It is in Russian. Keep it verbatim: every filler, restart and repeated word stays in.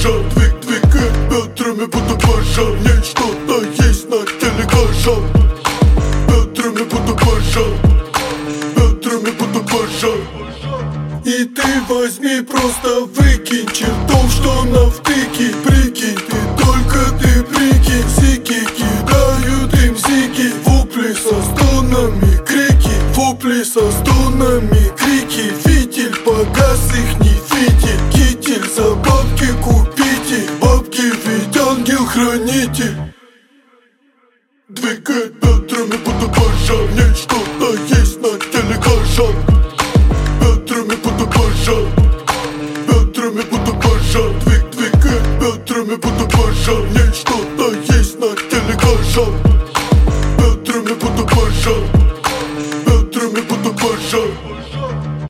кожа. Двиг, двигает бедрами, буду пожа. В ней что-то есть на теле кожа. Бедрами буду пожа. Бедрами буду пожа. И ты возьми, просто выкинь чертов, что на втыке. Прикинь, ты только ты прикинь. Зики кидают им зики. Вопли со стонами, крики. Вопли со стонами, крики. Фитиль погас, их не фитиль. Китель за бабки купите. Бабки ведь ангел-хранитель. Двигает бедрами, буду пожа. В ней что-то есть на теле кожа. Бедрами буду пожа.